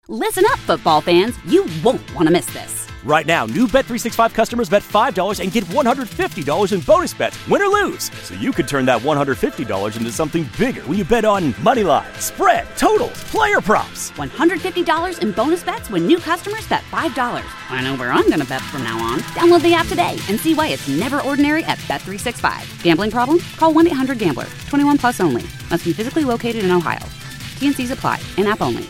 Listen up, football fans. You won't want to miss this. Right now, new Bet365 customers bet $5 and get $150 in bonus bets, win or lose. So you could turn that $150 into something bigger when you bet on money line, spread, totals, player props. $150 in bonus bets when new customers bet $5. I know where I'm going to bet from now on. Download the app today and see why it's never ordinary at Bet365. Gambling problem? Call 1-800-GAMBLER. 21 plus only. Must be physically located in Ohio. T&Cs apply. In-app only.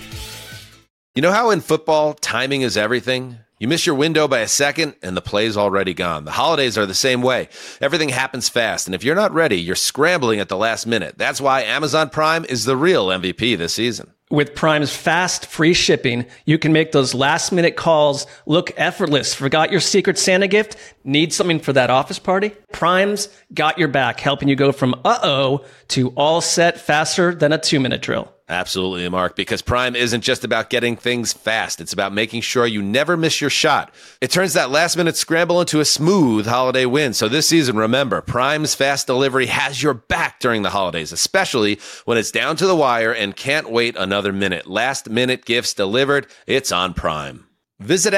You know how in football, timing is everything? You miss your window by a second, and the play's already gone. The holidays are the same way. Everything happens fast, and if you're not ready, you're scrambling at the last minute. That's why Amazon Prime is the real MVP this season. With Prime's fast, free shipping, you can make those last-minute calls look effortless. Forgot your Secret Santa gift? Need something for that office party? Prime's got your back, helping you go from uh-oh to all set faster than a 2-minute drill. Absolutely, Mark, because Prime isn't just about getting things fast. It's about making sure you never miss your shot. It turns that last-minute scramble into a smooth holiday win. So this season, remember, Prime's fast delivery has your back during the holidays, especially when it's down to the wire and can't wait another minute. Last-minute gifts delivered, it's on Prime. Visit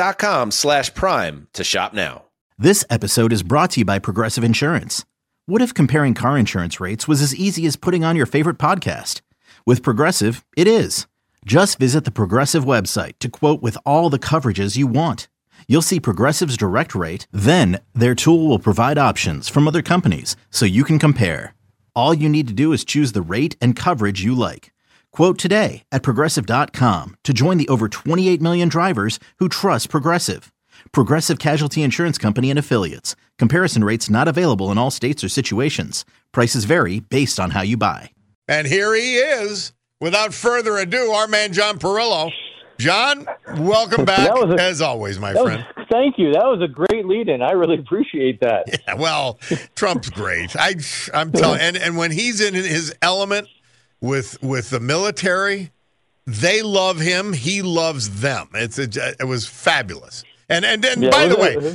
Amazon.com/Prime to shop now. This episode is brought to you by Progressive Insurance. What if comparing car insurance rates was as easy as putting on your favorite podcast? With Progressive, it is. Just visit the Progressive website to quote with all the coverages you want. You'll see Progressive's direct rate, then their tool will provide options from other companies so you can compare. All you need to do is choose the rate and coverage you like. Quote today at Progressive.com to join the over 28 million drivers who trust Progressive. Progressive Casualty Insurance Company and Affiliates. Comparison rates not available in all states or situations. Prices vary based on how you buy. And here he is. Without further ado, our man John Perillo. John, welcome back, as always, my friend. Thank you. That was a great lead-in. I really appreciate that. Yeah, well, Trump's great. I'm telling, and when he's in his element with the military, they love him. He loves them. It was fabulous. And yeah, by the way,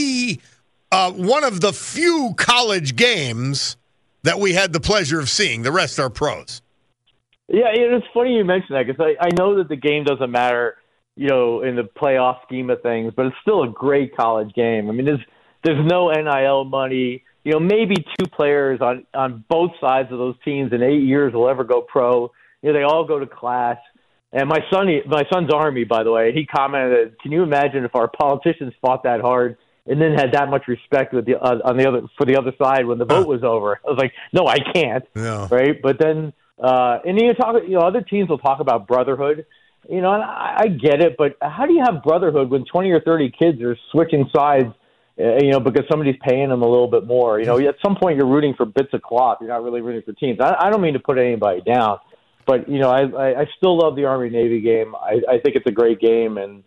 one of the few college games that we had the pleasure of seeing. The rest are pros. Yeah, it's funny you mention that because I know that the game doesn't matter, in the playoff scheme of things, but it's still a great college game. I mean, there's no NIL money. Maybe two players on both sides of those teams in 8 years will ever go pro. They all go to class. And my son's Army, by the way, he commented, "Can you imagine if our politicians fought that hard and then had that much respect for the other side when the vote was over?" I was like, "No, I can't." Yeah. Right? But then, other teams will talk about brotherhood. And I get it, but how do you have brotherhood when 20 or 30 kids are switching sides? Because somebody's paying them a little bit more. At some point you're rooting for bits of cloth. You're not really rooting for teams. I don't mean to put anybody down, but I still love the Army-Navy game. I think it's a great game, and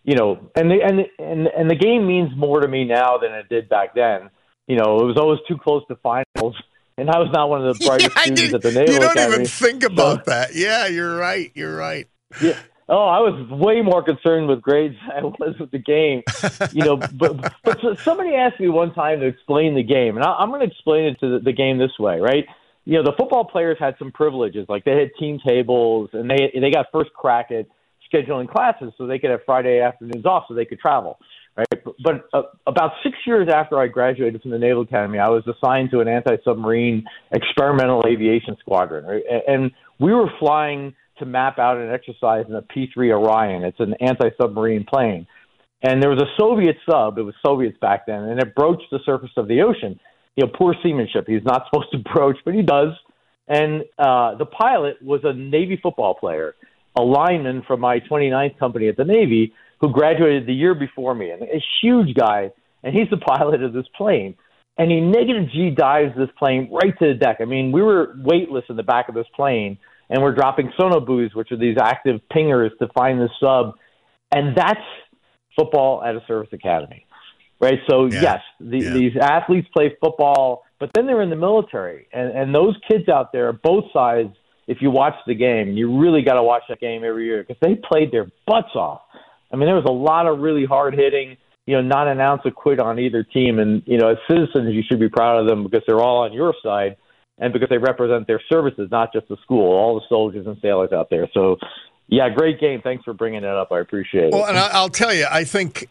the game means more to me now than it did back then. It was always too close to finals, and I was not one of the brightest students at the Naval Academy. You don't even think about that. Yeah, you're right. Yeah. Oh, I was way more concerned with grades than I was with the game. But somebody asked me one time to explain the game, and I'm going to explain it to the game this way, right? The football players had some privileges, like they had team tables, and they got first crack at scheduling classes so they could have Friday afternoons off so they could travel, right? But about 6 years after I graduated from the Naval Academy, I was assigned to an anti-submarine experimental aviation squadron, right? And we were flying to map out an exercise in a P-3 Orion. It's an anti-submarine plane. And there was a Soviet sub, it was Soviets back then, and it broached the surface of the ocean. Poor seamanship. He's not supposed to broach, but he does. And the pilot was a Navy football player, a lineman from my 29th company at the Navy who graduated the year before me, and a huge guy, and he's the pilot of this plane. And he negative G dives this plane right to the deck. I mean, we were weightless in the back of this plane, and we're dropping sonobuoys, which are these active pingers to find this sub. And that's football at a service academy, right? So, yes, these athletes play football, but then they're in the military. And those kids out there, both sides, if you watch the game, you really got to watch that game every year because they played their butts off. I mean, there was a lot of really hard hitting, not an ounce of quit on either team. And, as citizens, you should be proud of them because they're all on your side and because they represent their services, not just the school, all the soldiers and sailors out there. So, Yeah, great game. Thanks for bringing it up. I appreciate it. Well, and I'll tell you, I think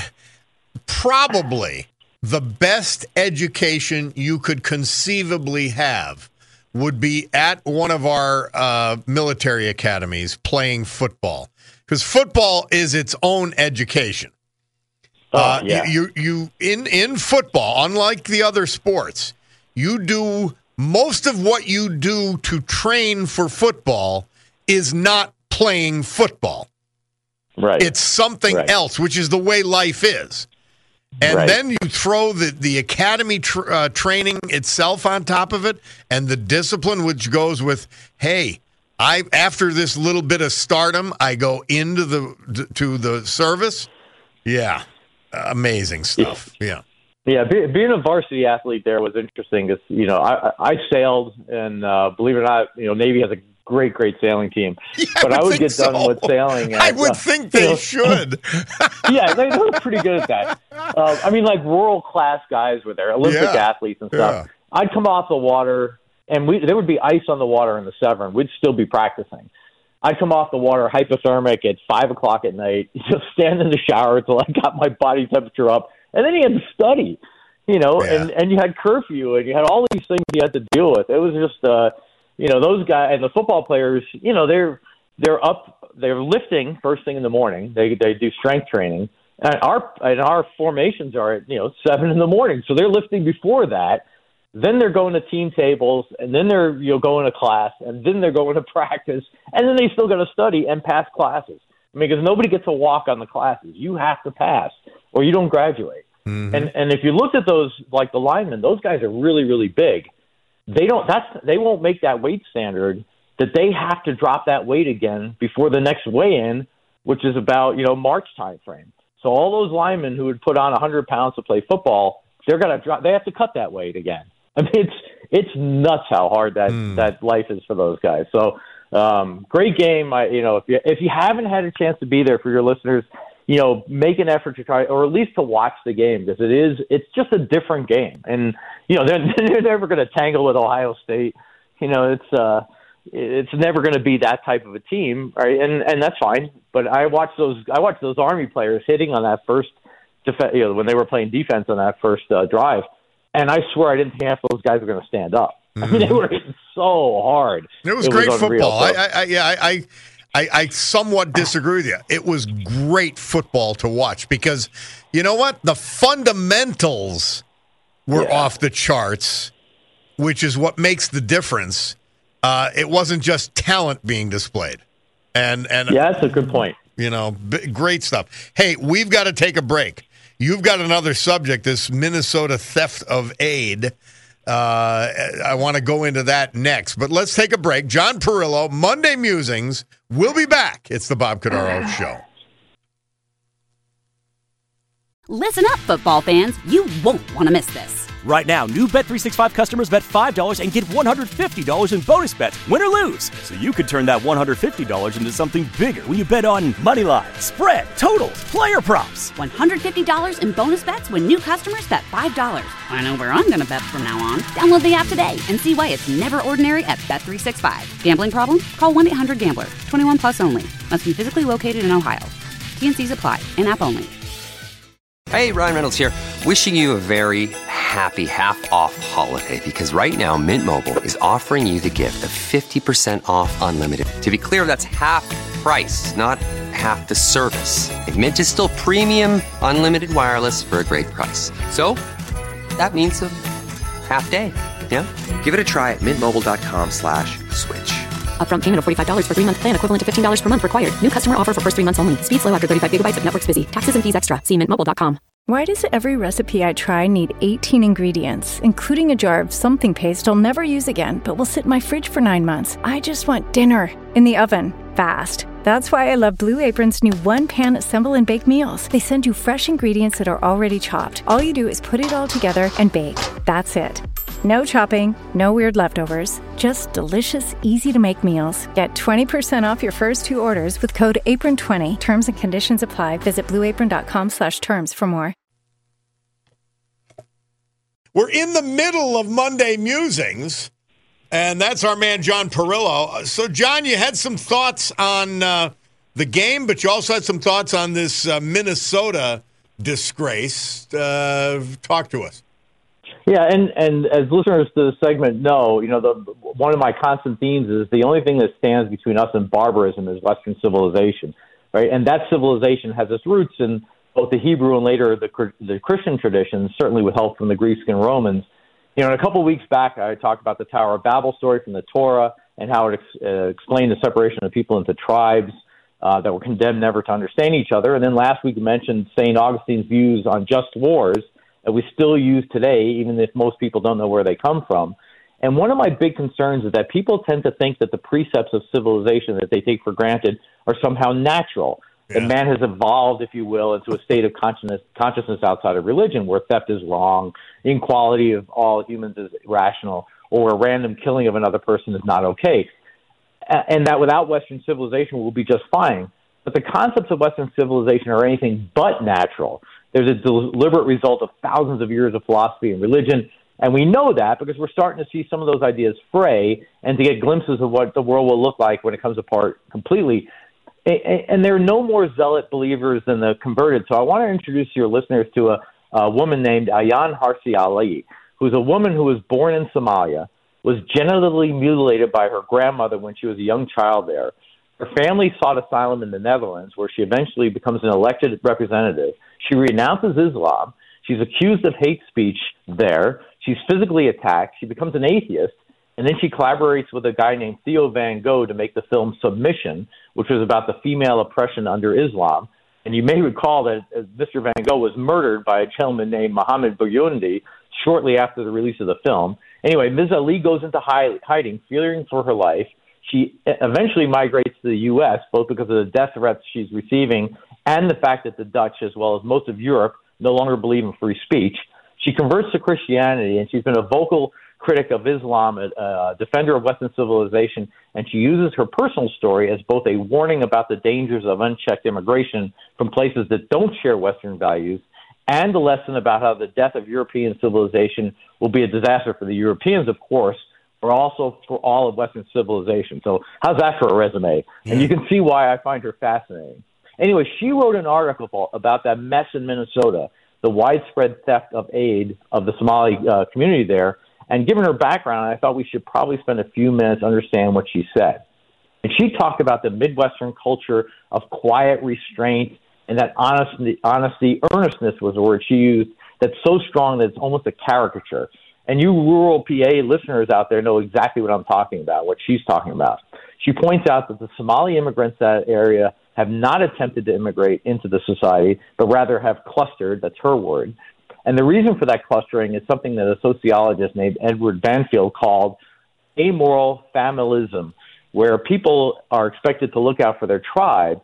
probably the best education you could conceivably have would be at one of our military academies playing football, because football is its own education. Yeah. You in football, unlike the other sports, you do most of what you do to train for football is not playing football. Right. It's something else, which is the way life is. And then you throw the academy training itself on top of it, and the discipline which goes with, hey, after this little bit of stardom, I go into the service. Yeah, amazing stuff. Yeah. Yeah, being a varsity athlete there was interesting because, I sailed, and believe it or not, Navy has a great sailing team. Yeah, but I would get done with sailing. I would think they should. Yeah, they were pretty good at that. Like world-class guys were there, Olympic athletes and stuff. Yeah. I'd come off the water, and there would be ice on the water in the Severn. We'd still be practicing. I'd come off the water hypothermic at 5 o'clock at night, just stand in the shower until I got my body temperature up. And then you had to study, and you had curfew, and you had all these things you had to deal with. It was just, those guys and the football players, they're lifting first thing in the morning. They do strength training, and our formations are at 7 in the morning, so they're lifting before that. Then they're going to team tables, and then they're going to class, and then they're going to practice, and then they still got to study and pass classes. Because nobody gets a walk on the classes. You have to pass, or you don't graduate. Mm-hmm. And if you looked at those, like the linemen, those guys are really, really big. They won't make that weight standard that they have to drop that weight again before the next weigh-in, which is about March time frame. So all those linemen who would put on 100 pounds to play football, they have to cut that weight again. I mean, it's nuts how hard that life is for those guys. So. Great game. If you haven't had a chance to be there, for your listeners, make an effort to try, or at least to watch the game, because it's just a different game. And they're never going to tangle with Ohio State. It's never going to be that type of a team, right? And that's fine. But I watched those Army players hitting on that first when they were playing defense on that first drive, and I swear I didn't think half those guys were going to stand up. I mean, they were hitting so hard. It was great football. I somewhat disagree with you. It was great football to watch because, you know what? The fundamentals were off the charts, which is what makes the difference. It wasn't just talent being displayed. And that's a good point. Great stuff. Hey, we've got to take a break. You've got another subject, this Minnesota theft of aid. I want to go into that next, but let's take a break. John Perillo, Monday Musings. We'll be back. It's the Bob Cannaro Show. Listen up, football fans. You won't want to miss this. Right now, new Bet365 customers bet $5 and get $150 in bonus bets, win or lose. So you could turn that $150 into something bigger when you bet on Moneyline, spread, totals, player props. $150 in bonus bets when new customers bet $5. I know where I'm going to bet from now on. Download the app today and see why it's never ordinary at Bet365. Gambling problem? Call 1-800-GAMBLER. 21 plus only. Must be physically located in Ohio. T&Cs apply. In-app only. Hey, Ryan Reynolds here. Wishing you a very happy half-off holiday, because right now Mint Mobile is offering you the gift of 50% off unlimited. To be clear, that's half price, not half the service. And Mint is still premium unlimited wireless for a great price. So that means a half day. Yeah? Give it a try at mintmobile.com/switch. Upfront payment of $45 for 3-month plan, equivalent to $15 per month required. New customer offer for first 3 months only. Speed slow after 35 gigabytes if network's busy. Taxes and fees extra. See mintmobile.com. Why does every recipe I try need 18 ingredients, including a jar of something paste I'll never use again, but will sit in my fridge for 9 months? I just want dinner in the oven, fast. That's why I love Blue Apron's new one-pan assemble and bake meals. They send you fresh ingredients that are already chopped. All you do is put it all together and bake. That's it. No chopping, no weird leftovers, just delicious, easy-to-make meals. Get 20% off your first 2 orders with code APRON20. Terms and conditions apply. Visit blueapron.com/terms for more. We're in the middle of Monday Musings, And that's our man, John Perillo. So, John, you had some thoughts on the game, but you also had some thoughts on this Minnesota disgrace. Talk to us. Yeah, and as listeners to the segment know, one of my constant themes is the only thing that stands between us and barbarism is Western civilization, right? And that civilization has its roots in both the Hebrew and later the Christian traditions, certainly with help from the Greeks and Romans. A couple of weeks back, I talked about the Tower of Babel story from the Torah and how it explained the separation of people into tribes that were condemned never to understand each other. And then last week, I mentioned St. Augustine's views on just wars that we still use today, even if most people don't know where they come from. And one of my big concerns is that people tend to think that the precepts of civilization that they take for granted are somehow natural. Yeah. That man has evolved, if you will, into a state of consciousness outside of religion, where theft is wrong, inequality of all humans is rational, or a random killing of another person is not okay. And that without Western civilization, we'll be just fine. But the concepts of Western civilization are anything but natural. There's a deliberate result of thousands of years of philosophy and religion, and we know that because we're starting to see some of those ideas fray and to get glimpses of what the world will look like when it comes apart completely. And there are no more zealot believers than the converted. So I want to introduce your listeners to a woman named Ayaan Hirsi Ali, who's a woman who was born in Somalia, was genitally mutilated by her grandmother when she was a young child there. Her family sought asylum in the Netherlands, where she eventually becomes an elected representative. She renounces Islam. She's accused of hate speech there. She's physically attacked. She becomes an atheist. And then she collaborates with a guy named Theo Van Gogh to make the film Submission, which was about the female oppression under Islam. And you may recall that Mr. Van Gogh was murdered by a gentleman named Mohammed Bouguendi shortly after the release of the film. Anyway, Ms. Ali goes into hiding, fearing for her life. She eventually migrates to the U.S., both because of the death threats she's receiving and the fact that the Dutch, as well as most of Europe, no longer believe in free speech. She converts to Christianity, and she's been a vocal critic of Islam, a defender of Western civilization, and she uses her personal story as both a warning about the dangers of unchecked immigration from places that don't share Western values and a lesson about how the death of European civilization will be a disaster for the Europeans, of course, but also for all of Western civilization. So how's that for a resume? And you can see why I find her fascinating. Anyway, she wrote an article about that mess in Minnesota, the widespread theft of aid of the Somali community there. And given her background, I thought we should probably spend a few minutes to understand what she said. And she talked about the Midwestern culture of quiet restraint and that honesty, earnestness was the word she used, that's so strong that it's almost a caricature. And you rural PA listeners out there know exactly what I'm talking about, what she's talking about. She points out that the Somali immigrants in that area have not attempted to immigrate into the society, but rather have clustered, that's her word. And the reason for that clustering is something that a sociologist named Edward Banfield called amoral familism, where people are expected to look out for their tribe,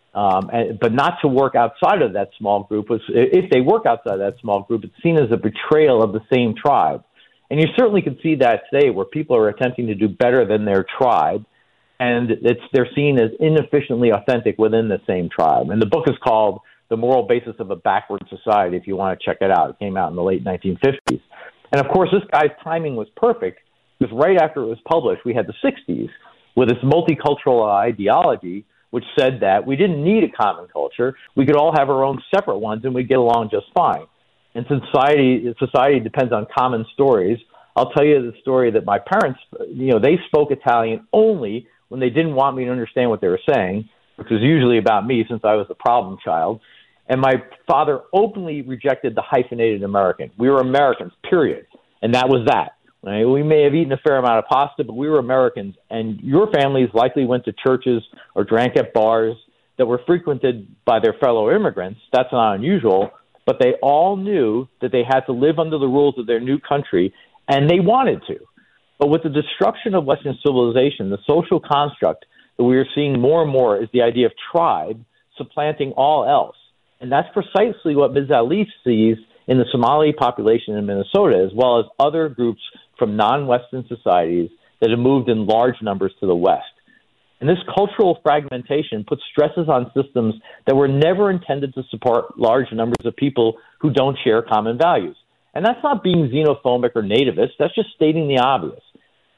but not to work outside of that small group. If they work outside that small group, it's seen as a betrayal of the same tribe. And you certainly can see that today, where people are attempting to do better than their tribe, and they're seen as inefficiently authentic within the same tribe. And the book is called The Moral Basis of a Backward Society, if you want to check it out. It came out in the late 1950s. And, of course, this guy's timing was perfect, because right after it was published, we had the 60s with this multicultural ideology, which said that we didn't need a common culture. We could all have our own separate ones, and we'd get along just fine. And society depends on common stories. I'll tell you the story that my parents, they spoke Italian only when they didn't want me to understand what they were saying, which was usually about me since I was the problem child. And my father openly rejected the hyphenated American. We were Americans, period. And that was that. Right? We may have eaten a fair amount of pasta, but we were Americans. And your families likely went to churches or drank at bars that were frequented by their fellow immigrants. That's not unusual. But they all knew that they had to live under the rules of their new country, and they wanted to. But with the destruction of Western civilization, the social construct that we are seeing more and more is the idea of tribe supplanting all else. And that's precisely what Ms. Ali sees in the Somali population in Minnesota, as well as other groups from non-Western societies that have moved in large numbers to the West. And this cultural fragmentation puts stresses on systems that were never intended to support large numbers of people who don't share common values. And that's not being xenophobic or nativist. That's just stating the obvious.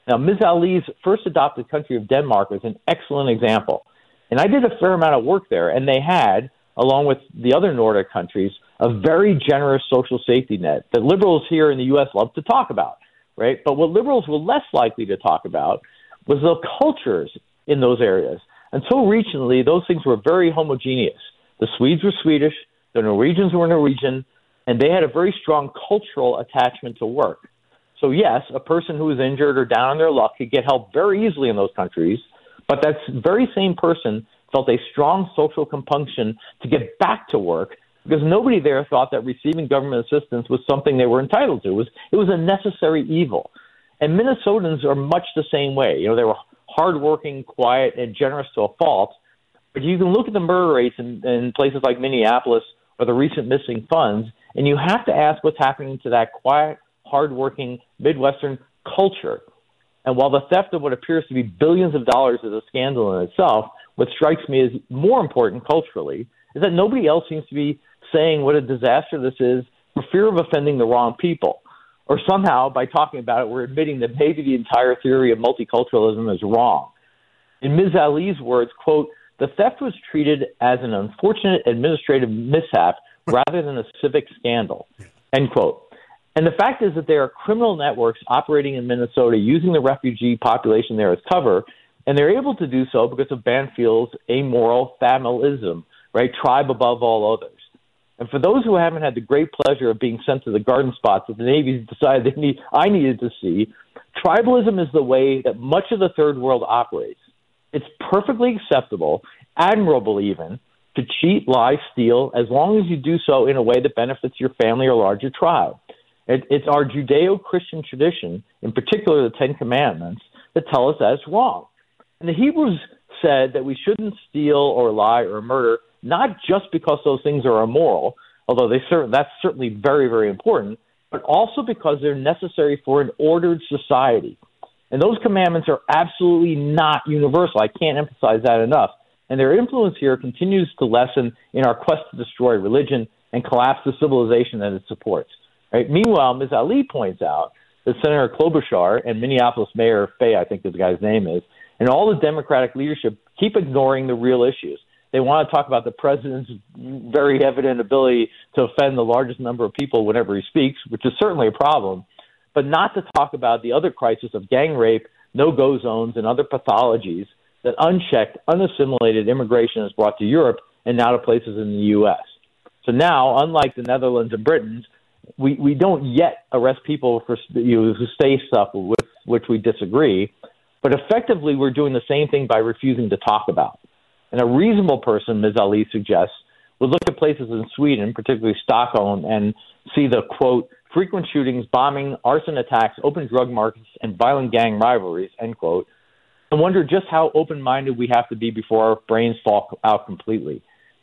Now, Ms. Ali's first adopted country of Denmark is an excellent example. And I did a fair amount of work there, and they had, along with the other Nordic countries, a very generous social safety net that liberals here in the U.S. love to talk about, right? But what liberals were less likely to talk about was the cultures in those areas. Until recently, those things were very homogeneous. The Swedes were Swedish, the Norwegians were Norwegian, and they had a very strong cultural attachment to work. So yes, a person who was injured or down on their luck could get help very easily in those countries, but that very same person felt a strong social compunction to get back to work because nobody there thought that receiving government assistance was something they were entitled to. It was a necessary evil. And Minnesotans are much the same way. They were hardworking, quiet, and generous to a fault. But you can look at the murder rates in places like Minneapolis or the recent missing funds, and you have to ask what's happening to that quiet, hardworking Midwestern culture. And while the theft of what appears to be billions of dollars is a scandal in itself, what strikes me as more important culturally is that nobody else seems to be saying what a disaster this is for fear of offending the wrong people. Or somehow, by talking about it, we're admitting that maybe the entire theory of multiculturalism is wrong. In Ms. Ali's words, quote, "The theft was treated as an unfortunate administrative mishap rather than a civic scandal," end quote. And the fact is that there are criminal networks operating in Minnesota using the refugee population there as cover, and they're able to do so because of Banfield's amoral familism, right? Tribe above all others. And for those who haven't had the great pleasure of being sent to the garden spots that the Navy decided I needed to see, tribalism is the way that much of the third world operates. It's perfectly acceptable, admirable even, to cheat, lie, steal, as long as you do so in a way that benefits your family or larger tribe. It's our Judeo-Christian tradition, in particular the Ten Commandments, that tell us that's wrong. And the Hebrews said that we shouldn't steal or lie or murder, not just because those things are immoral, although that's certainly very, very important, but also because they're necessary for an ordered society. And those commandments are absolutely not universal. I can't emphasize that enough. And their influence here continues to lessen in our quest to destroy religion and collapse the civilization that it supports. Right? Meanwhile, Ms. Ali points out that Senator Klobuchar and Minneapolis Mayor Fay, I think the guy's name is, and all the Democratic leadership keep ignoring the real issues. They want to talk about the president's very evident ability to offend the largest number of people whenever he speaks, which is certainly a problem, but not to talk about the other crisis of gang rape, no-go zones, and other pathologies that unchecked, unassimilated immigration has brought to Europe and now to places in the U.S. So now, unlike the Netherlands and Britain, we don't yet arrest people for who say stuff with which we disagree, but effectively we're doing the same thing by refusing to talk about. And a reasonable person, Ms. Ali suggests, would look at places in Sweden, particularly Stockholm, and see the, quote, frequent shootings, bombing, arson attacks, open drug markets, and violent gang rivalries, end quote, and wonder just how open-minded we have to be before our brains fall out completely.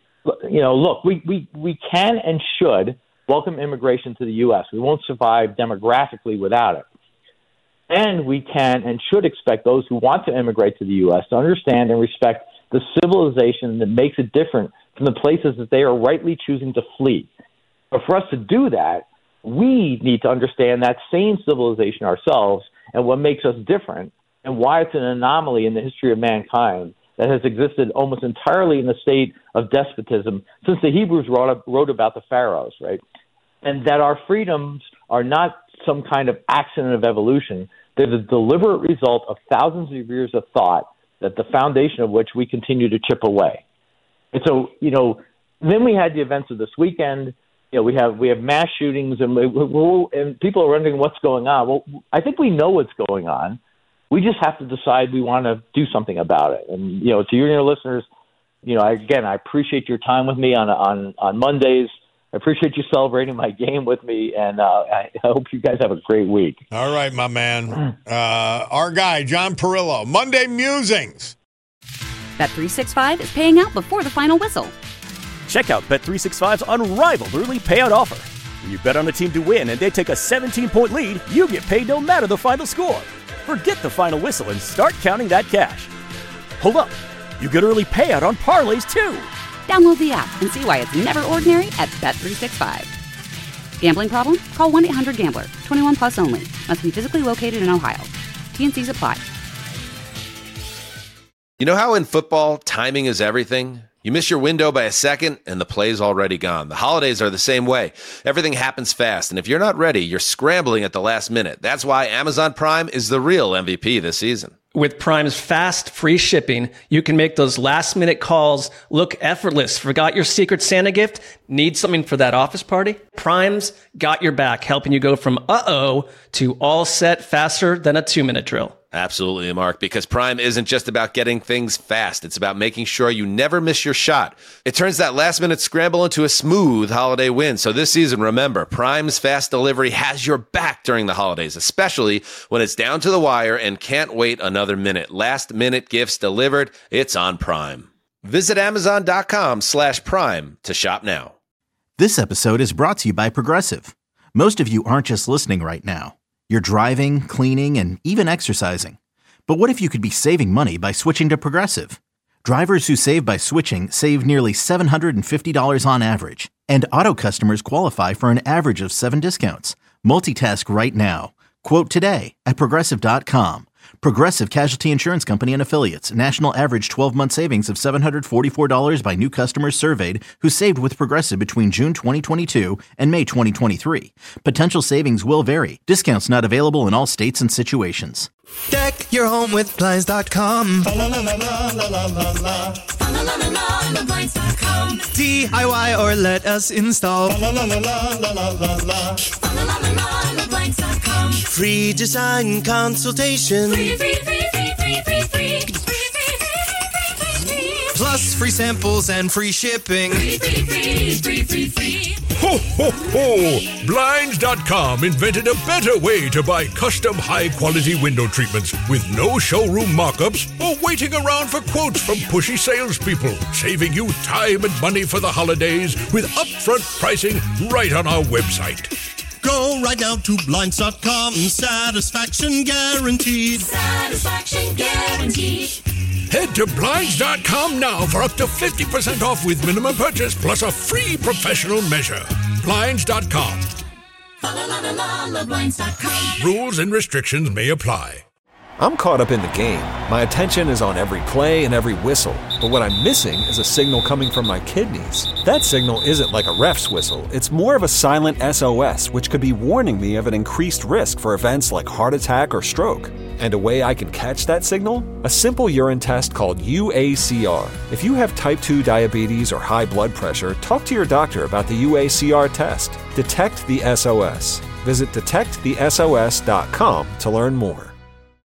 Look, we can and should welcome immigration to the U.S. We won't survive demographically without it. And we can and should expect those who want to immigrate to the U.S. to understand and respect the civilization that makes it different from the places that they are rightly choosing to flee. But for us to do that, we need to understand that same civilization ourselves and what makes us different and why it's an anomaly in the history of mankind that has existed almost entirely in a state of despotism since the Hebrews wrote about the pharaohs, right? And that our freedoms are not some kind of accident of evolution. They're the deliberate result of thousands of years of thought, that the foundation of which we continue to chip away. And so, then we had the events of this weekend. We have mass shootings, and people are wondering what's going on. Well, I think we know what's going on. We just have to decide we want to do something about it. And, to you and your listeners, I appreciate your time with me on Mondays. I appreciate you celebrating my game with me, and I hope you guys have a great week. All right, my man. Our guy, John Perillo, Monday Musings. Bet365 is paying out before the final whistle. Check out Bet365's unrivaled early payout offer. When you bet on a team to win and they take a 17-point lead, you get paid no matter the final score. Forget the final whistle and start counting that cash. Hold up. You get early payout on parlays, too. Download the app and see why it's never ordinary at Bet365. Gambling problem? Call 1-800-GAMBLER. 21 plus only. Must be physically located in Ohio. T&Cs apply. You know how in football, timing is everything? You miss your window by a second, and the play's already gone. The holidays are the same way. Everything happens fast, and if you're not ready, you're scrambling at the last minute. That's why Amazon Prime is the real MVP this season. With Prime's fast, free shipping, you can make those last-minute calls look effortless. Forgot your Secret Santa gift? Need something for that office party? Prime's got your back, helping you go from uh-oh to all set faster than a 2-minute drill. Absolutely, Mark, because Prime isn't just about getting things fast. It's about making sure you never miss your shot. It turns that last-minute scramble into a smooth holiday win. So this season, remember, Prime's fast delivery has your back during the holidays, especially when it's down to the wire and can't wait another minute. Last-minute gifts delivered, it's on Prime. Visit Amazon.com/Prime to shop now. This episode is brought to you by Progressive. Most of you aren't just listening right now. You're driving, cleaning, and even exercising. But what if you could be saving money by switching to Progressive? Drivers who save by switching save nearly $750 on average. And auto customers qualify for an average of 7 discounts. Multitask right now. Quote today at Progressive.com. Progressive Casualty Insurance Company and Affiliates. National average 12-month savings of $744 by new customers surveyed who saved with Progressive between June 2022 and May 2023. Potential savings will vary. Discounts not available in all states and situations. Deck your home with Blinds.com. DIY or let us install. Free design consultation. Plus free samples and free shipping. Ho, ho, ho! Blinds.com invented a better way to buy custom high-quality window treatments with no showroom mock-ups or waiting around for quotes from pushy salespeople, saving you time and money for the holidays with upfront pricing right on our website. Go right now to Blinds.com. Satisfaction guaranteed. Satisfaction guaranteed. Head to Blinds.com now for up to 50% off with minimum purchase plus a free professional measure. Blinds.com. Rules and restrictions may apply. I'm caught up in the game. My attention is on every play and every whistle. But what I'm missing is a signal coming from my kidneys. That signal isn't like a ref's whistle. It's more of a silent SOS, which could be warning me of an increased risk for events like heart attack or stroke. And a way I can catch that signal? A simple urine test called UACR. If you have type 2 diabetes or high blood pressure, talk to your doctor about the UACR test. Detect the SOS. Visit detectthesos.com to learn more.